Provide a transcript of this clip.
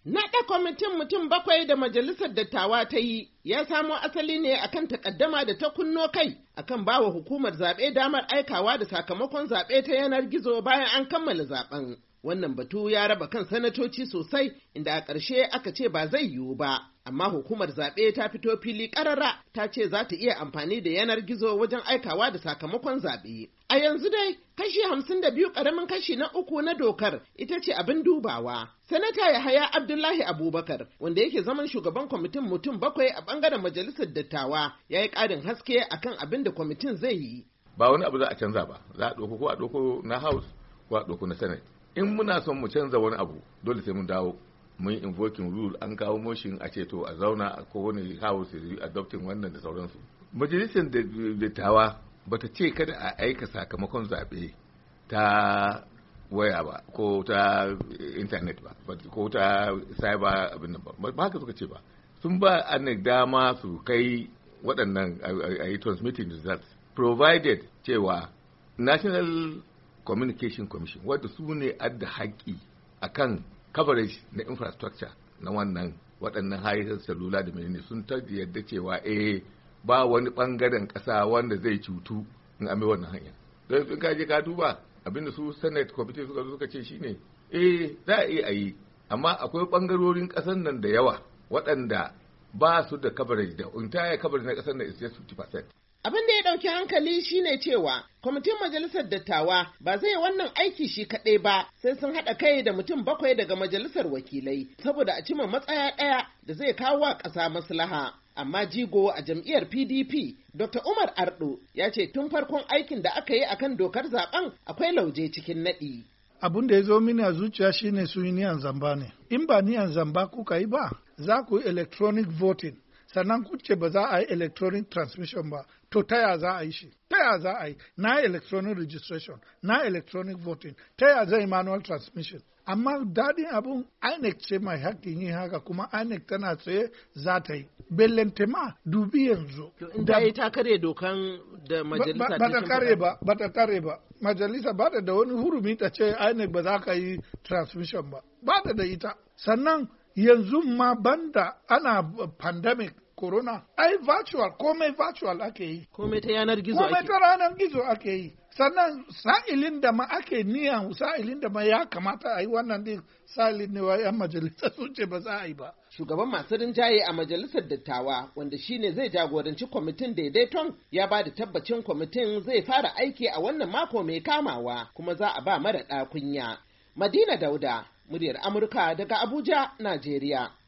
Naɗa kwamitin mutum 7 da majalisar dattawa ta yi ya samo asali ne akan takaddama da ta kunno kai akan bawa hukumar zaɓe damar aikawa da sakamakon zaɓe ta yanar gizo bayan an kammala zaɓen. Wannan batu ya raba kan sanatoci sosai inda a ƙarshe aka ce ba zai yiwu ba, amma hukumar zaɓe ta fito fili ƙarara ta ce za ta iya amfani da yanar gizo wajen aikawa da sakamakon zaɓe. A yanzu dai kashi 52 ƙaramin kashi na 3 na dokar ita ce abin dubawa. Sanata Yahaya Abdullahi Abubakar wanda yake zaman shugaban kwamitin mutum 7 a ɓangaren majalisar dattawa ya yi ƙarin haske akan abin da kwamitin zai yi. Ba wani abu za a canza ba, za a ɗauko ko a ɗauko na House ko a ɗauko na Senate. In muna son mu canza wani abu dole sai mun dawo mun invoking rule an kawo motion a ce to a zauna a kowane house adopting wannan da sauransu. Majalisar dattawa bata ce kada a aika sakamakon zaɓe ta waya ba ko ta internet ba ko ta cyber abin nan ba haka suka ce ba. Sun ba an dama su kai waɗannan a yi transmitting results provided cewa National Communication Commission wadda su ne adda haƙƙi akan coverage na infrastructure na waɗannan hayar salula da menene sun yadda cewa ba wani ɓangaren ƙasa wanda zai cutu in ame wannan hanya. Don sun kaje ka duba abinda su Senate Committee suka ce shine za a iya yi amma akwai ɓangarorin ƙasar nan da yawa waɗanda ba su da coverage da entire coverage na ƙasar nan is just 50%. Abin da ya ɗauki hankali shine cewa kwamitin majalisar dattawa ba zai wannan aiki shi kaɗai ba sai sun haɗa kai da mutum 7 daga majalisar wakilai saboda a cima matsaya ɗaya da zai kawo wa ƙasa maslaha. Amma jigo a jam'iyyar PDP, Dr. Umar Ardo ya ce tun farkon aikin da aka yi akan dokar zaben akwai lauje cikin naɗi. Abin da ya zo mini a zuciya shine su yi niyan zamba ne. In ba niyan zamba kuka yi ba, za ku yi electronic voting. Sannan kuce ba za a yi electronic transmission ba, to taya za a yi shi? Taya za a yi? Na electronic registration, na electronic voting, taya zai manual transmission. Amma daɗin abun INEC ce mai haƙƙin yin haka kuma INEC tana tsaye za ta yi. Bellentema dubi yanzu. In ta yi ta kare dokan da majalisa ba ta kare ba. Majalisa ba da wani hurumi ta ce INEC ba za ka yi transmission ba. Ba da ita. Sannan yanzu ma banda ana pandemic corona komai virtual ake yi komai ta yanar gizo ake yi sannan sa'ilin da ma ake niyan sa'ilin da ma ya kamata a yi wannan din sa'ilin ne wa yan majalisa sun ce ba za a yi ba. Shugaban masu rinjaye a majalisar dattawa wanda shine zai jagoranci kwamitin daidaiton ya ba da tabbacin kwamitin zai fara aiki a wannan mako mai kamawa kuma za a ba mara kunya. Madina Dauda, muryar Amurka daga Abuja, Najeriya.